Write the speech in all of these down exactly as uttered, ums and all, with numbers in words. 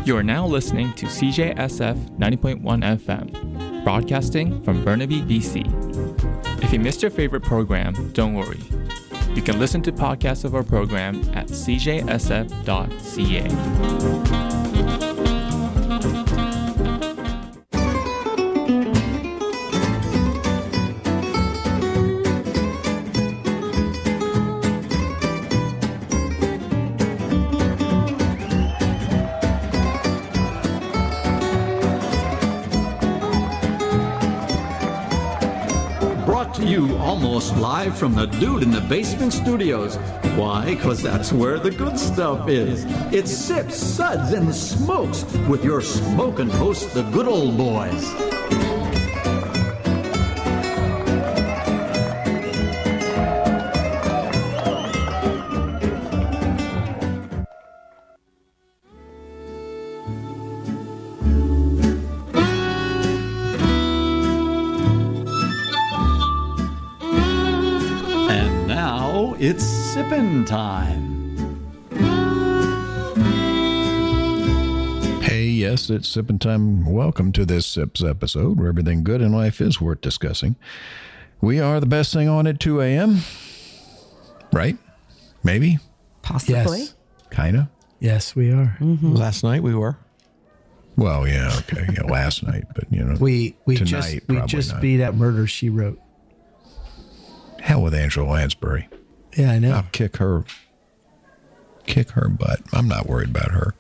You are now listening to C J S F ninety point one F M, broadcasting from Burnaby, B C. If you missed your favorite program, don't worry. You can listen to podcasts of our program at c j s f dot c a. You almost live from the Dude in the Basement Studios. Why? Because that's where the good stuff is. It's Sips, Suds, and Smokes with your smoking hosts, the good old boys. It's sippin' time. Hey, yes, it's sippin' time. Welcome to this Sips episode where everything good in life is worth discussing. We are the best thing on at two a.m. Right? Maybe? Possibly. Yes. Kind of? Yes, we are. Mm-hmm. Last night we were. Well, yeah, okay. Yeah, last night, but you know. We we tonight, just we just not. beat at Murder, She Wrote. Hell with Angela Lansbury. Yeah, I know. I'll kick her, kick her butt. I'm not worried about her.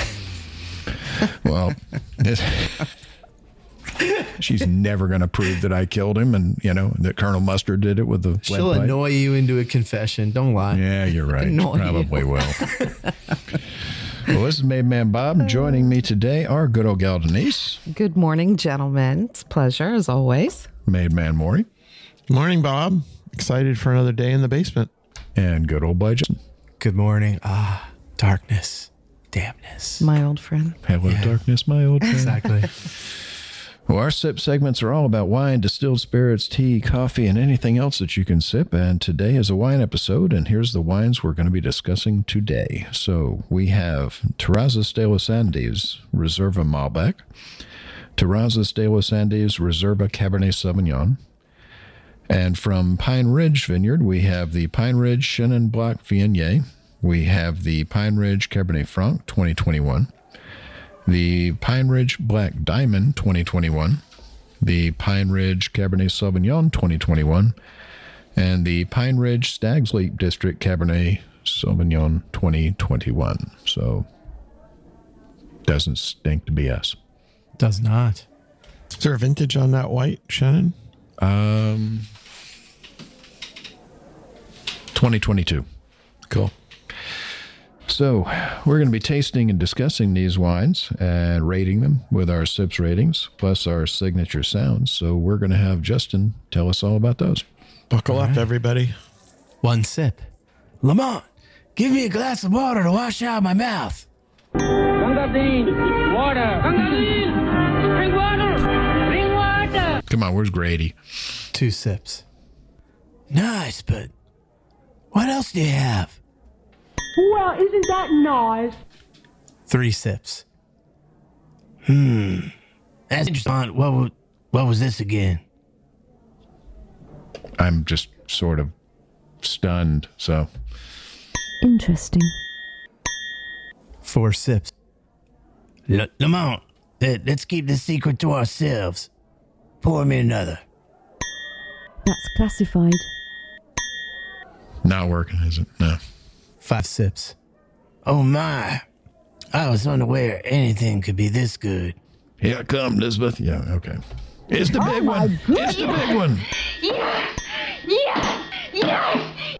Well, this, she's never going to prove that I killed him, and you know that Colonel Mustard did it with the. She'll lead pipe. annoy you into a confession. Don't lie. Yeah, you're right. Annoy Probably you. will. Well, this is Made Man Bob. Joining me today are good old gal Denise. Good morning, gentlemen. It's a pleasure, as always. Made Man Maury. Morning, Bob. Excited for another day in the basement. And good old Budget. Good morning. Ah, darkness, damnness. My old friend. Hello, Yeah. darkness, my old friend. Exactly. Well, our sip segments are all about wine, distilled spirits, tea, coffee, and anything else that you can sip. And today is a wine episode, and here's the wines we're going to be discussing today. So we have Terrazas de los Andes Reserva Malbec, Terrazas de los Andes Reserva Cabernet Sauvignon, and from Pine Ridge Vineyard, we have the Pine Ridge Chenin Blanc Viognier. We have the Pine Ridge Cabernet Franc twenty twenty-one. The Pine Ridge Black Diamond twenty twenty-one, the Pine Ridge Cabernet Sauvignon twenty twenty-one, and the Pine Ridge Stag's Leap District Cabernet Sauvignon twenty twenty-one. So, doesn't stink to be us. Does not. Is there a vintage on that white, Shannon? Um, twenty twenty-two. Cool. So we're going to be tasting and discussing these wines and rating them with our sips ratings, plus our signature sounds. So we're going to have Justin tell us all about those. Buckle All up, right. everybody. One sip. Lamont, give me a glass of water to wash out my mouth. Gangazine, water. Gangazine, bring water. Bring water. Come on, where's Grady? Two sips. Nice, but what else do you have? Well, isn't that nice? Three sips. Hmm. That's interesting. What, wa- what was this again? I'm just sort of stunned, so. Interesting. Four sips. L- Lamont, let, let's keep this secret to ourselves. Pour me another. That's classified. Not working, is it? No. Five sips. Oh my. I was unaware anything could be this good. Here I come, Elizabeth. Yeah, okay. It's the big one. It's the big one. Yeah, yeah, yeah.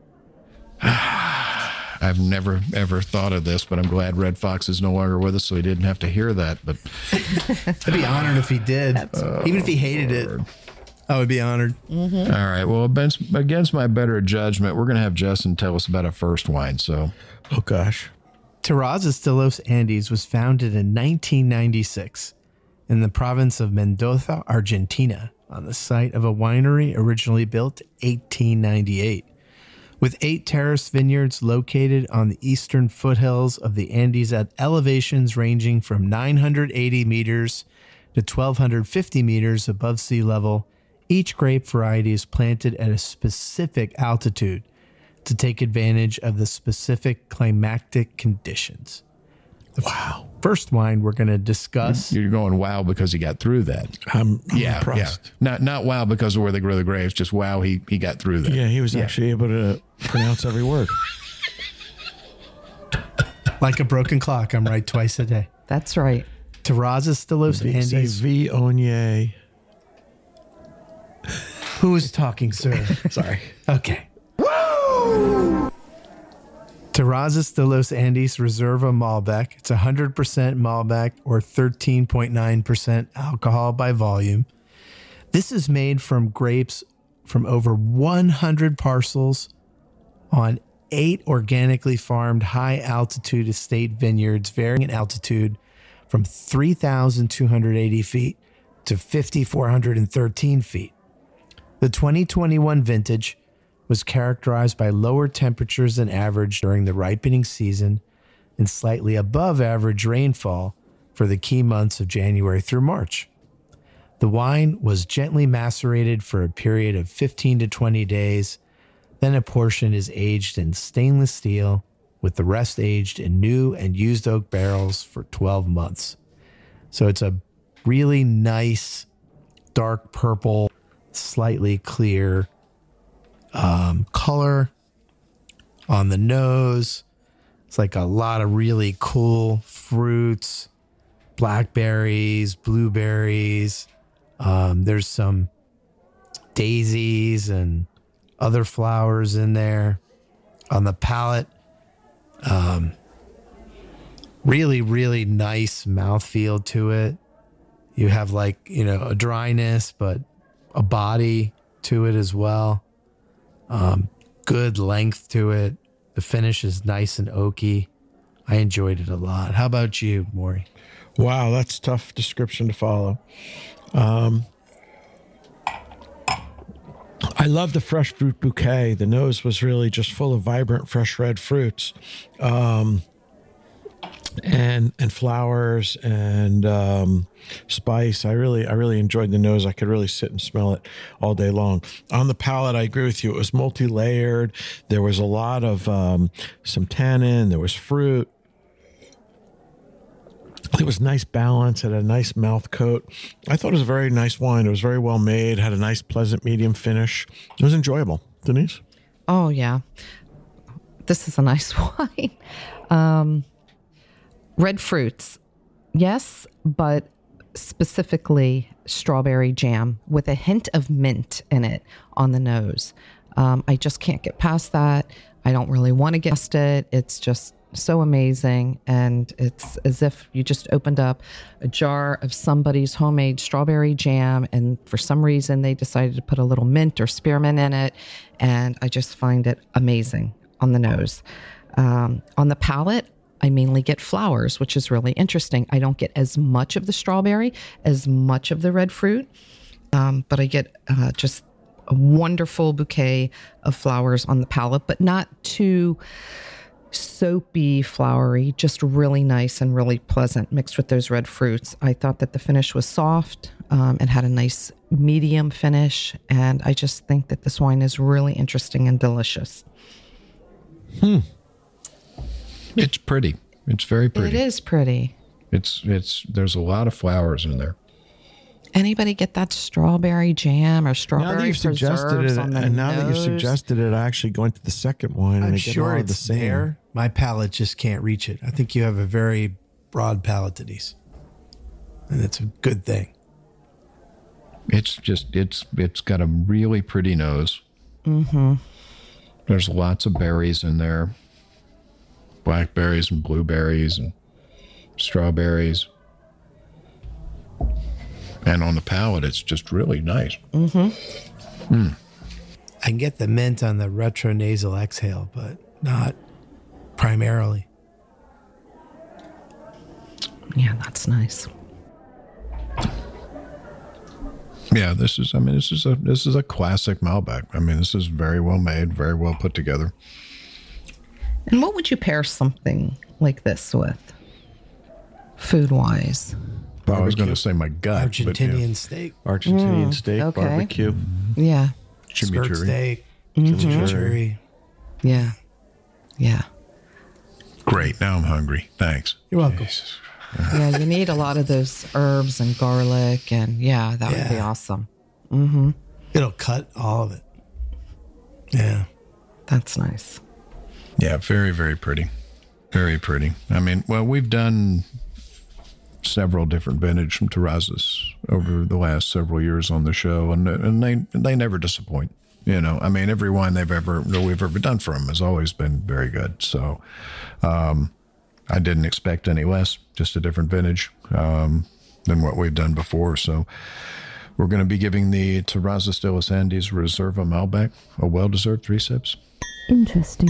I've never, ever thought of this, but I'm glad Red Fox is no longer with us, so he didn't have to hear that. But I'd be honored if he did. Even if he hated it, I would be honored. all right. Well, against, against my better judgment, we're going to have Justin tell us about our first wine. So, Oh, gosh. Terrazas de los Andes was founded in nineteen ninety-six in the province of Mendoza, Argentina, on the site of a winery originally built in eighteen ninety-eight. With eight terrace vineyards located on the eastern foothills of the Andes at elevations ranging from nine hundred eighty meters to twelve fifty meters above sea level, each grape variety is planted at a specific altitude to take advantage of the specific climatic conditions. Wow. First wine we're going to discuss. You're going wow because he got through that. I'm, I'm Yeah, impressed. yeah. Not not wow because of where they grow the grapes. Just wow, he he got through that. Yeah, he was actually able to pronounce every word. Like a broken clock, I'm right twice a day. That's right. Terrazas de los Say Andes. V. Onye. Who is talking, sir? Sorry. Okay. Terrazas de los Andes Reserva Malbec. It's one hundred percent Malbec or thirteen point nine percent alcohol by volume. This is made from grapes from over one hundred parcels on eight organically farmed high-altitude estate vineyards varying in altitude from three thousand two hundred eighty feet to five thousand four hundred thirteen feet. The twenty twenty-one vintage was characterized by lower temperatures than average during the ripening season and slightly above average rainfall for the key months of January through March. The wine was gently macerated for a period of fifteen to twenty days. Then a portion is aged in stainless steel, with the rest aged in new and used oak barrels for twelve months. So it's a really nice, dark purple, slightly clear um, color on the nose. It's like a lot of really cool fruits, blackberries, blueberries. Um, there's some daisies and other flowers in there on the palate. Um, really, really nice mouthfeel to it. You have like, you know, a dryness, but a body to it as well. Um, good length to it. The finish is nice and oaky. I enjoyed it a lot. How about you, Maury? Wow, that's a tough description to follow. Um, I love the fresh fruit bouquet. The nose was really just full of vibrant, fresh red fruits, um, and and flowers and um, spice. I really, I really enjoyed the nose. I could really sit and smell it all day long. On the palate, I agree with you. It was multi-layered. There was a lot of um, some tannin. There was fruit. It was nice balance, had a nice mouth coat. I thought it was a very nice wine. It was very well made, had a nice, pleasant medium finish. It was enjoyable. Denise? Oh, yeah. This is a nice wine. Um, red fruits, yes, but specifically strawberry jam with a hint of mint in it on the nose. Um, I just can't get past that. I don't really want to get past it. It's just so amazing, and it's as if you just opened up a jar of somebody's homemade strawberry jam, and for some reason they decided to put a little mint or spearmint in it, and I just find it amazing on the nose. Um, on the palate, I mainly get flowers, which is really interesting. I don't get as much of the strawberry, as much of the red fruit, um, but I get uh, just a wonderful bouquet of flowers on the palate, but not too soapy, flowery, just really nice and really pleasant mixed with those red fruits. I thought that the finish was soft um, and had a nice medium finish, and I just think that this wine is really interesting and delicious. Hmm. It's pretty. It's very pretty. It is pretty. It's it's there's a lot of flowers in there. Anybody get that strawberry jam or Now strawberry that you've suggested preserves it, on the and now that you've nose? suggested it, I actually go into the second wine and I'm I get sure all of it's the same. there. My palate just can't reach it. I think you have a very broad palate, Denise, and that's a good thing. It's just it's it's got a really pretty nose. Mm-hmm. There's lots of berries in there. Blackberries and blueberries and strawberries. And on the palate, it's just really nice. Mm-hmm. Mm. I can get the mint on the retronasal exhale, but not primarily. Yeah, that's nice. Yeah, this is, I mean, this is a, this is a classic Malbec. I mean, this is very well made, very well put together. And what would you pair something like this with, food-wise? Well, I was going to say my gut. Argentinian but, yeah. steak, Argentinian Mm, steak, okay. barbecue. Yeah, skirt Chimichurri. steak, Mhm. chimichurri. yeah, yeah. Great. Now I'm hungry. Thanks. You're welcome. Jesus. Yeah, you need a lot of those herbs and garlic, and yeah, that would be Yeah. awesome. Mm-hmm. It'll cut all of it. Yeah. That's nice. Yeah, very, very pretty. Very pretty. I mean, well, we've done several different vintage from Terrazas over the last several years on the show, and and they they never disappoint. You know, I mean, every wine they've ever that we've ever done for them has always been very good. So, um, I didn't expect any less. Just a different vintage um, than what we've done before. So, we're going to be giving the Terrazas de los Andes Reserva Malbec a well-deserved three sips. Interesting.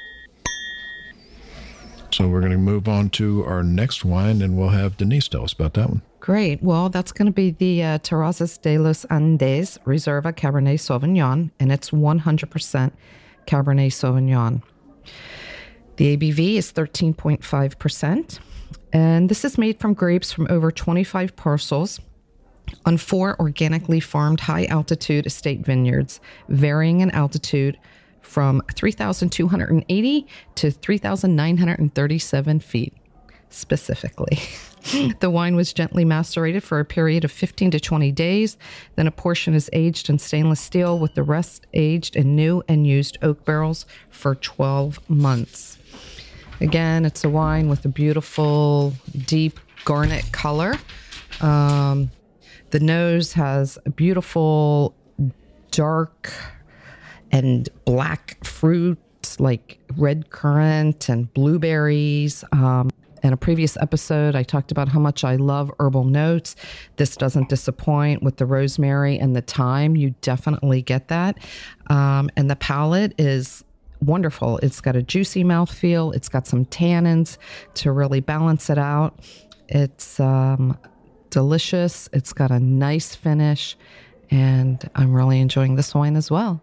So we're going to move on to our next wine, and we'll have Denise tell us about that one. Great. Well, that's going to be the uh, Terrazas de los Andes Reserva Cabernet Sauvignon, and it's one hundred percent Cabernet Sauvignon. The A B V is thirteen point five percent, and this is made from grapes from over twenty-five parcels on four organically farmed high-altitude estate vineyards, varying in altitude from three thousand two hundred eighty to three thousand nine hundred thirty-seven feet, specifically. The wine was gently macerated for a period of fifteen to twenty days. Then a portion is aged in stainless steel, with the rest aged in new and used oak barrels for twelve months. Again, it's a wine with a beautiful, deep garnet color. Um, the nose has a beautiful, dark and black fruit like red currant and blueberries. Um, in a previous episode, I talked about how much I love herbal notes. This doesn't disappoint with the rosemary and the thyme. You definitely get that. Um, and the palate is wonderful. It's got a juicy mouthfeel. It's got some tannins to really balance it out. It's um, delicious. It's got a nice finish. And I'm really enjoying this wine as well.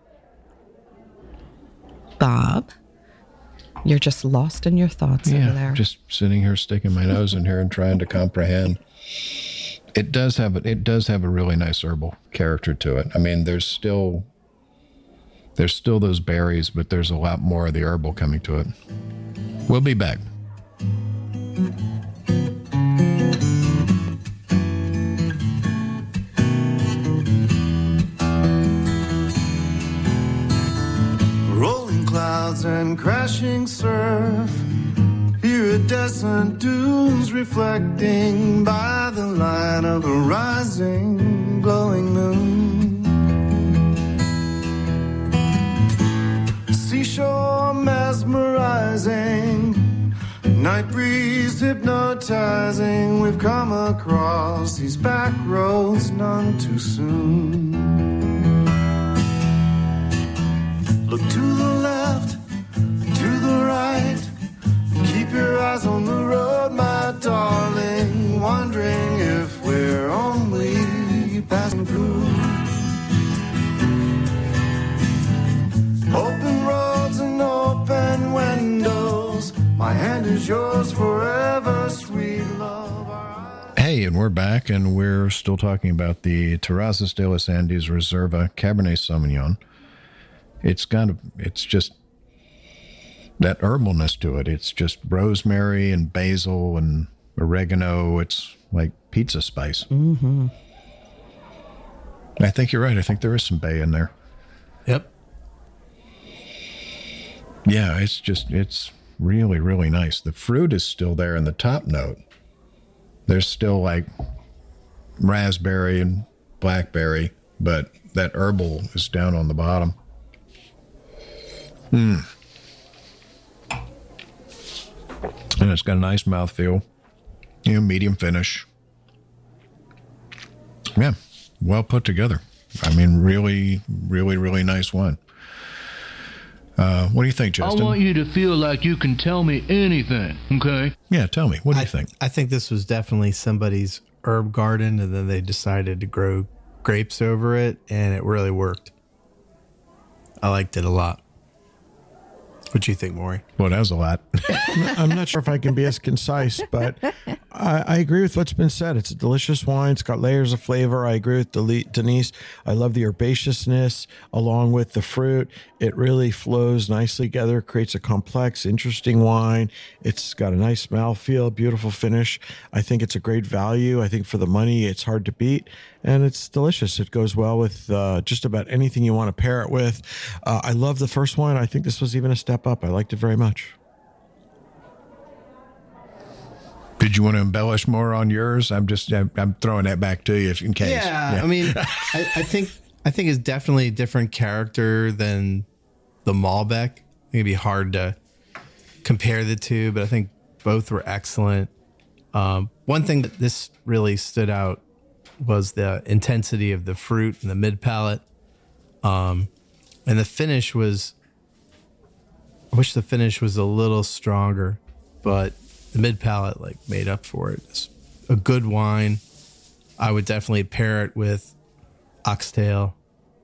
Bob, you're just lost in your thoughts over there. Just sitting here, sticking my nose in here and trying to comprehend. It does have a, it does have a really nice herbal character to it. I mean, there's still there's still those berries, but there's a lot more of the herbal coming to it. We'll be back. Rolling clouds and crashing surf, iridescent dunes reflecting by the light of a rising, glowing moon. Seashore mesmerizing, night breeze hypnotizing. We've come across these back roads none too soon. Look to the left, to the right. Keep your eyes on the road, my darling. Wondering if we're only passing through. Open roads and open windows. My hand is yours forever, sweet love. Hey, and we're back, and we're still talking about the Terrazas de los Andes Reserva Cabernet Sauvignon. It's got a, it's just that herbalness to it. It's just rosemary and basil and oregano. It's like pizza spice. Mm-hmm. I think you're right. I think there is some bay in there. Yep. Yeah, it's just, it's really, really nice. The fruit is still there in the top note. There's still like raspberry and blackberry, but that herbal is down on the bottom. Mm. And it's got a nice mouthfeel, you know, medium finish. Yeah, well put together. I mean, really, really, really nice wine. Uh, what do you think, Justin? I want you to feel like you can tell me anything, okay? Yeah, tell me. What do I, you think? I think this was definitely somebody's herb garden, and then they decided to grow grapes over it, and it really worked. I liked it a lot. What do you think, Maury? Well, that was a lot. I'm not sure if I can be as concise, but I, I agree with what's been said. It's a delicious wine. It's got layers of flavor. I agree with Deli- Denise. I love the herbaceousness along with the fruit. It really flows nicely together, creates a complex, interesting wine. It's got a nice mouthfeel, beautiful finish. I think it's a great value. I think for the money, it's hard to beat. And it's delicious. It goes well with uh, just about anything you want to pair it with. Uh, I love the first one. I think this was even a step up. I liked it very much. Did you want to embellish more on yours? I'm just I'm, I'm throwing that back to you if in case. Yeah, yeah. I mean, I, I think I think it's definitely a different character than the Malbec. I think it'd be hard to compare the two, but I think both were excellent. Um, one thing that this really stood out was the intensity of the fruit and the mid palate, um, and the finish was. I wish the finish was a little stronger, but the mid palate like made up for it. It's a good wine. I would definitely pair it with oxtail,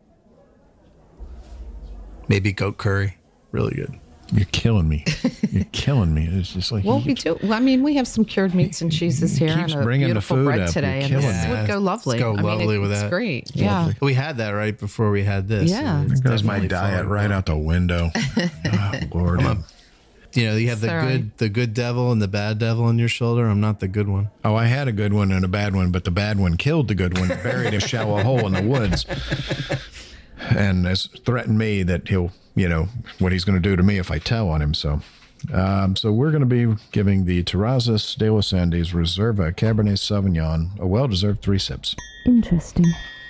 maybe goat curry. Really good. You're killing me. You're killing me. It's just like Well, we do. I mean, we have some cured meats and cheeses here, keeps and a bringing the beautiful food bread up. today, You're and this killing me. would go lovely. Let's go I mean, lovely it- with it's that. great. Yeah. We had that right before we had this. Yeah. and it's there goes my definitely diet falling right down. out the window. Oh, Lord. You know, you have the Sorry. good, the good devil and the bad devil on your shoulder. I'm not the good one. Oh, I had a good one and a bad one, but the bad one killed the good one, buried a shallow hole in the woods, and has threatened me that he'll, you know, what he's going to do to me if I tell on him. So, um, so we're going to be giving the Terrazas de los Andes Reserva Cabernet Sauvignon a well-deserved three sips. Interesting.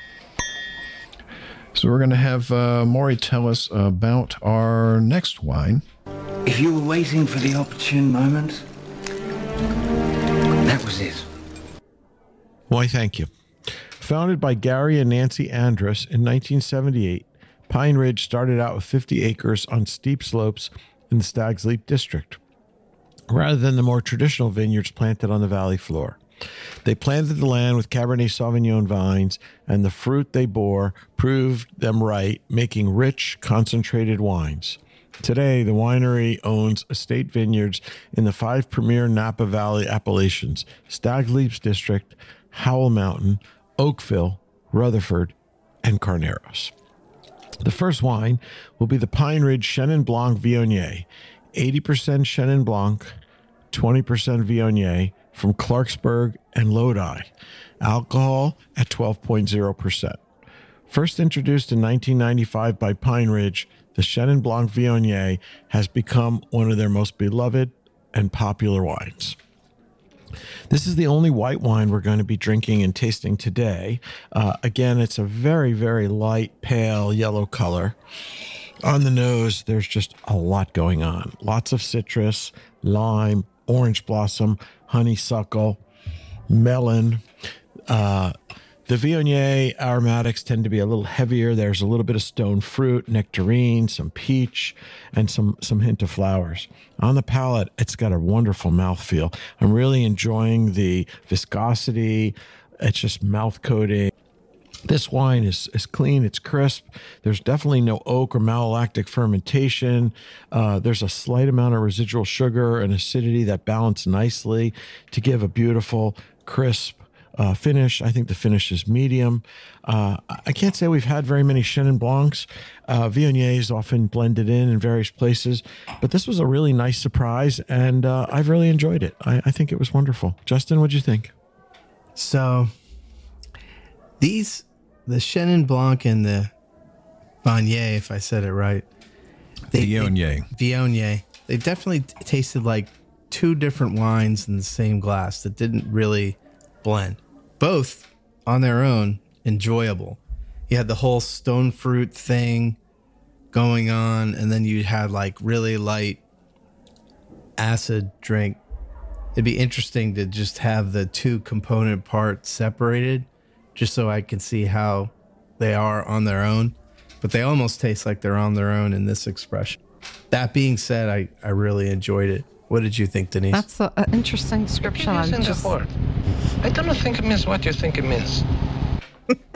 So we're going to have uh, Maury tell us about our next wine. If you were waiting for the opportune moment, that was it. Why, thank you. Founded by Gary and Nancy Andrus in nineteen seventy-eight, Pine Ridge started out with fifty acres on steep slopes in the Stag's Leap district, rather than the more traditional vineyards planted on the valley floor. They planted the land with Cabernet Sauvignon vines, and the fruit they bore proved them right, making rich, concentrated wines. Today, the winery owns estate vineyards in the five premier Napa Valley appellations: Stag Leap's District, Howell Mountain, Oakville, Rutherford, and Carneros. The first wine will be the Pine Ridge Chenin Blanc Viognier, eighty percent Chenin Blanc, twenty percent Viognier from Clarksburg and Lodi. Alcohol at twelve point zero percent. First introduced in nineteen ninety-five by Pine Ridge, the Chenin Blanc Viognier has become one of their most beloved and popular wines. This is the only white wine we're going to be drinking and tasting today. Uh, again, it's a very, very light, pale yellow color. On the nose, there's just a lot going on. Lots of citrus, lime, orange blossom, honeysuckle, melon. Uh, The Viognier aromatics tend to be a little heavier. There's a little bit of stone fruit, nectarine, some peach, and some, some hint of flowers. On the palate, it's got a wonderful mouthfeel. I'm really enjoying the viscosity. It's just mouth coating. This wine is, is clean. It's crisp. There's definitely no oak or malolactic fermentation. Uh, there's a slight amount of residual sugar and acidity that balance nicely to give a beautiful, crisp, Uh, finish. I think the finish is medium. Uh, I can't say we've had very many Chenin Blancs. Uh, Viognier is often blended in in various places, but this was a really nice surprise, and uh, I've really enjoyed it. I, I think it was wonderful. Justin, what'd you think? So these, the Chenin Blanc and the Viognier, if I said it right. They, Viognier. They, Viognier. They definitely t- tasted like two different wines in the same glass that didn't really blend. Both on their own enjoyable. You had the whole stone fruit thing going on, and then you had like really light acid drink. It'd be interesting to just have the two component parts separated, just so I can see how they are on their own. But they almost taste like they're on their own in this expression. That being said, I, I really enjoyed it. What did you think, Denise? That's an interesting description. It is I'm in the just, word. I don't think it means what you think it means.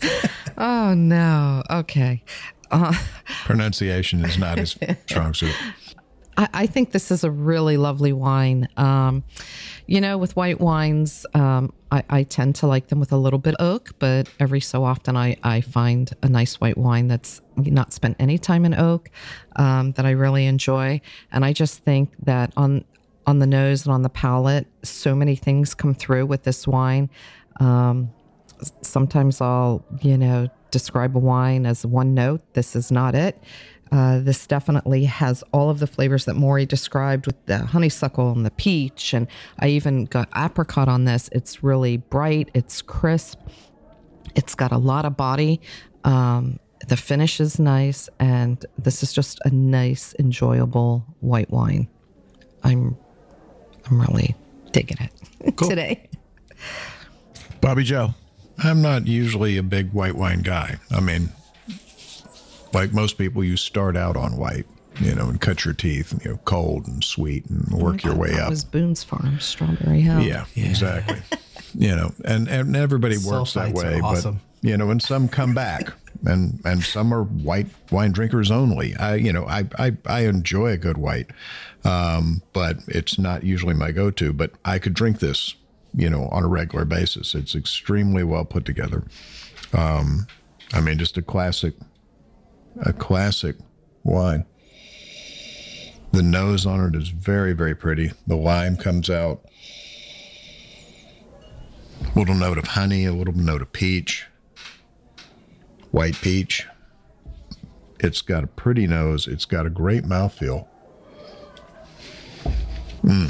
Oh, no. Okay. Uh, Pronunciation is not his strong suit. I, I think this is a really lovely wine. Um, you know, with white wines, um, I, I tend to like them with a little bit of oak, but every so often I, I find a nice white wine that's not spent any time in oak um, that I really enjoy. And I just think that on on the nose and on the palate, so many things come through with this wine. Um, sometimes I'll, you know, describe a wine as one note. This is not it. Uh, this definitely has all of the flavors that Maury described with the honeysuckle and the peach. And I even got apricot on this. It's really bright. It's crisp. It's got a lot of body. Um, the finish is nice. And this is just a nice, enjoyable white wine. I'm, I'm really digging it Cool. today. Bobby Joe. I'm not usually a big white wine guy. I mean, like most people, you start out on white, you know, and cut your teeth, you know, cold and sweet and work your way That up. was Boone's Farm, Strawberry Hill. Yeah, yeah. Exactly. You know, and, and everybody works that Sulfites way, are awesome. but you know, and some come back, and and some are white wine drinkers only. I, you know, I I, I enjoy a good white, um, but it's not usually my go-to. But I could drink this, you know, on a regular basis. It's extremely well put together. Um, I mean, just a classic, a classic wine. The nose on it is very, very pretty. The lime comes out. A little note of honey, a little note of peach. White peach. It's got a pretty nose. It's got a great mouthfeel. Mm.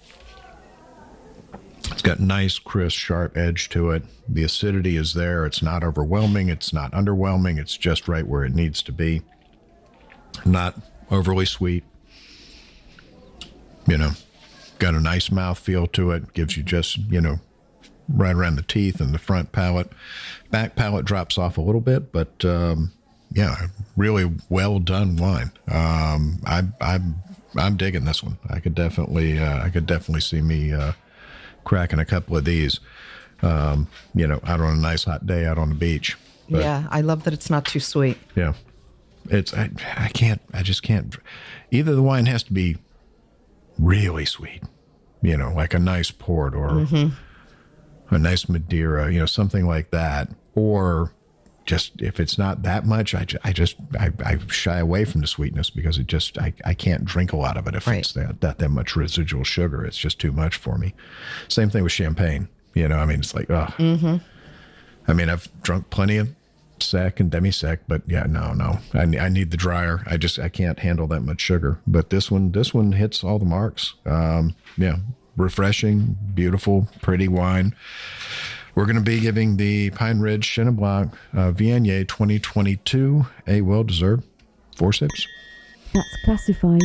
It's got nice, crisp, sharp edge to it. The acidity is there. It's not overwhelming. It's not underwhelming. It's just right where it needs to be. Not overly sweet. You know, got a nice mouthfeel to it. Gives you just, you know, right around the teeth and the front palate. Back palate drops off a little bit, but um, yeah, really well done wine. Um, I, I'm I'm digging this one. I could definitely uh, I could definitely see me uh, cracking a couple of these. Um, you know, out on a nice hot day out on the beach. But, Yeah, I love that it's not too sweet. yeah, it's I I can't I just can't. Either the wine has to be really sweet, you know, like a nice port or Mm-hmm. a nice Madeira, you know, something like that. Or just if it's not that much, I, ju- I just I, I shy away from the sweetness because it just I, I can't drink a lot of it if Right. it's that, that that much residual sugar. It's just too much for me. Same thing with champagne. You know, I mean, it's like, oh, Mm-hmm. I mean, I've drunk plenty of sec and demi-sec, but yeah, no, no, I, ne- I need the drier. I just, I can't handle that much sugar. But this one, this one hits all the marks. Um, yeah, refreshing, beautiful, pretty wine. We're going to be giving the Pine Ridge Chenin Blanc uh, Viognier twenty twenty-two a well-deserved four sips. That's classified.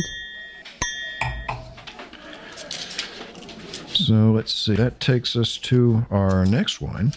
So let's see. That takes us to our next wine,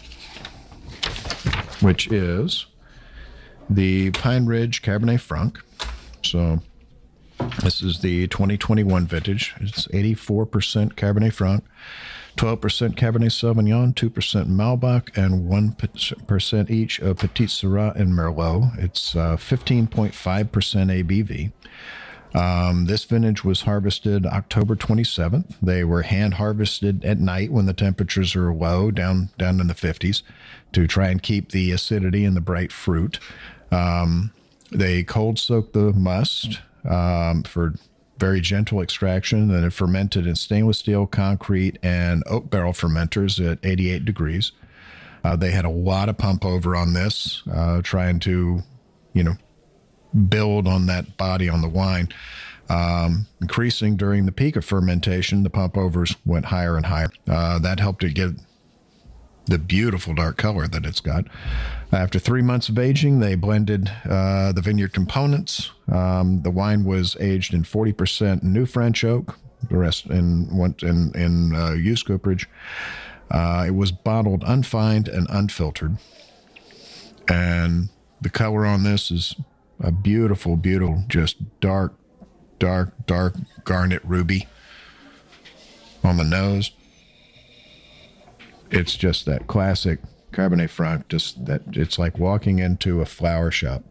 which is the Pine Ridge Cabernet Franc. So this is the twenty twenty-one vintage. It's eighty-four percent Cabernet Franc, twelve percent Cabernet Sauvignon, two percent Malbec, and one percent each of Petit Syrah and Merlot. It's uh, fifteen point five percent A B V. Um, this vintage was harvested October twenty-seventh. They were hand harvested at night when the temperatures are low, down down in the fifties, to try and keep the acidity and the bright fruit. Um, they cold soaked the must um, for very gentle extraction, and it fermented in stainless steel, concrete, and oak barrel fermenters at eighty-eight degrees. Uh, they had a lot of pump over on this, uh, trying to, you know, build on that body on the wine. Um, increasing during the peak of fermentation, the pump overs went higher and higher. Uh, that helped it get the beautiful dark color that it's got. After three months of aging, they blended uh, the vineyard components. Um, the wine was aged in forty percent new French oak, the rest in went in in uh, used cooperage. Uh, it was bottled unfined and unfiltered, and the color on this is a beautiful, beautiful, just dark, dark, dark garnet ruby on the nose. It's just that classic Cabernet Franc, just that it's like walking into a flower shop.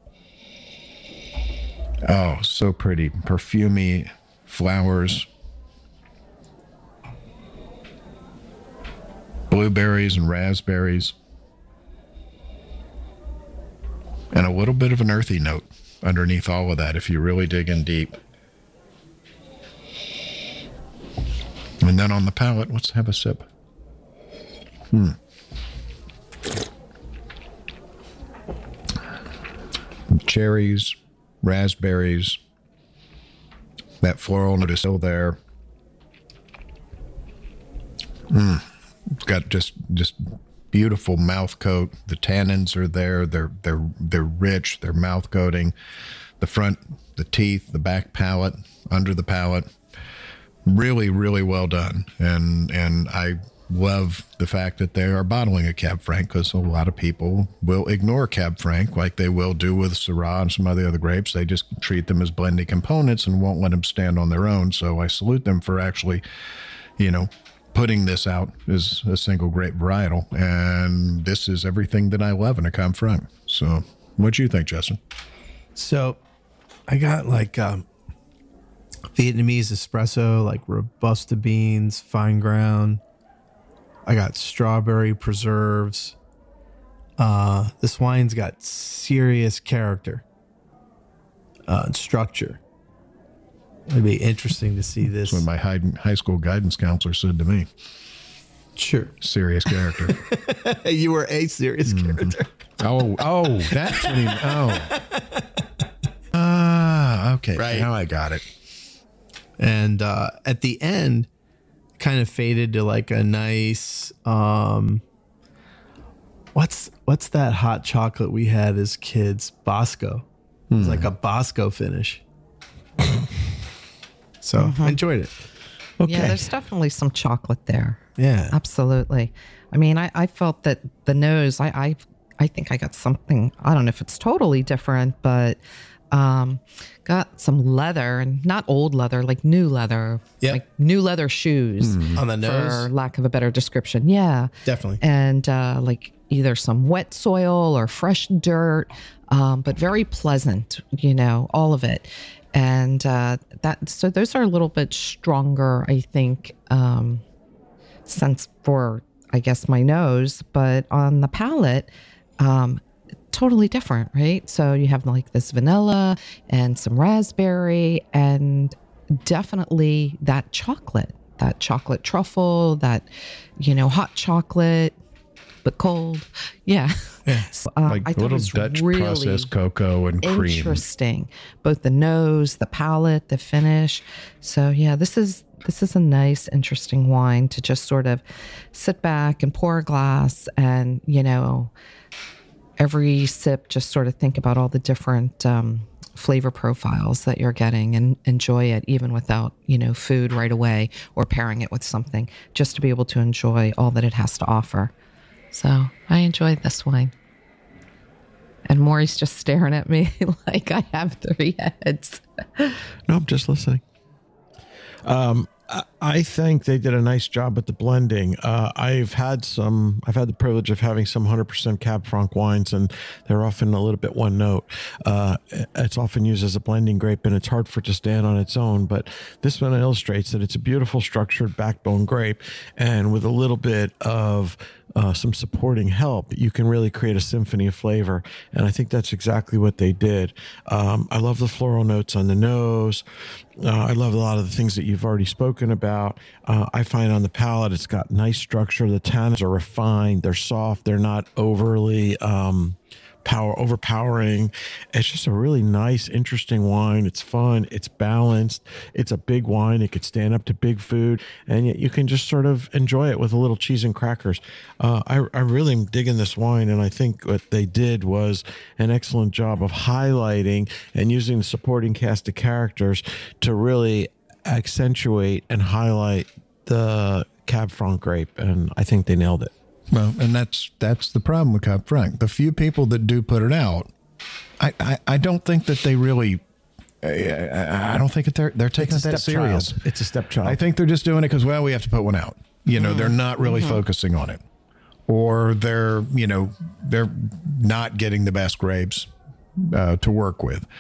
Oh, so pretty. Perfumey flowers. Blueberries and raspberries. And a little bit of an earthy note underneath all of that if you really dig in deep. And then on the palate, let's have a sip. Hmm. Cherries, raspberries, that floral note is still there. Mm. It's got just just beautiful mouth coat. The tannins are there. They're they're they're rich. They're mouth coating. The front, the teeth, the back palate, under the palate. Really, really well done. And and I love the fact that they are bottling a Cab Franc, because a lot of people will ignore Cab Franc like they will do with Syrah and some of the other grapes. They just treat them as blending components and won't let them stand on their own. So I salute them for actually, you know, putting this out as a single grape varietal. And this is everything that I love in a Cab Franc. So what do you think, Justin? So I got like um, Vietnamese espresso, like Robusta beans, fine ground. I got strawberry preserves. Uh, this wine's got serious character uh, and structure. It'd be interesting to see this. That's what my high, high school guidance counselor said to me. Sure. Serious character. You were a serious mm-hmm. character. Oh, oh, that's what he, oh. Ah, okay. Right. Now I got it. And uh, at the end, kind of faded to like a nice um what's what's that hot chocolate we had as kids? Bosco. It was mm. like a Bosco finish. So mm-hmm. I enjoyed it. Okay. Yeah, there's definitely some chocolate there. Yeah. Absolutely. I mean, I, I felt that the nose, I, I I think I got something, I don't know if it's totally different, but Um, got some leather, and not old leather, like new leather, yep. like new leather shoes mm. on the nose, for lack of a better description. Yeah, definitely. And uh, like either some wet soil or fresh dirt, um, but very pleasant. You know, all of it, and uh, that. So those are a little bit stronger, I think, um, sense for I guess my nose, but on the palate. Um, Totally different, right? So you have like this vanilla and some raspberry, and definitely that chocolate, that chocolate truffle, that, you know, hot chocolate, but cold. Yeah. yeah. So, uh, like I little Dutch really processed cocoa and cream. Interesting. Both the nose, the palate, the finish. So yeah, this is this is a nice, interesting wine to just sort of sit back and pour a glass and, you know, every sip, just sort of think about all the different um, flavor profiles that you're getting and enjoy it even without, you know, food right away or pairing it with something, just to be able to enjoy all that it has to offer. So I enjoyed this wine. And Maury's just staring at me like I have three heads. No, I'm just listening. Um, I think they did a nice job with the blending. Uh, I've had some, I've had the privilege of having some one hundred percent Cab Franc wines, and they're often a little bit one note. Uh, it's often used as a blending grape, and it's hard for it to stand on its own. But this one illustrates that it's a beautiful structured backbone grape, and with a little bit of Uh, some supporting help, you can really create a symphony of flavor. And I think that's exactly what they did. Um, I love the floral notes on the nose. Uh, I love a lot of the things that you've already spoken about. Uh, I find on the palate, it's got nice structure. The tannins are refined. They're soft. They're not overly um, power overpowering. It's just a really nice, interesting wine. It's fun. It's balanced. It's a big wine. It could stand up to big food, and yet you can just sort of enjoy it with a little cheese and crackers. Uh, I, I really am digging this wine, and I think what they did was an excellent job of highlighting and using the supporting cast of characters to really accentuate and highlight the Cab Franc grape, and I think they nailed it. Well, and that's that's the problem with Cab Franc. The few people that do put it out, I, I, I don't think that they really. I, I don't think that they're they're taking it that serious. It's a stepchild. I think they're just doing it because well, we have to put one out. You know, mm-hmm. they're not really mm-hmm. focusing on it. or they're, you know, they're not getting the best grapes uh, to work with.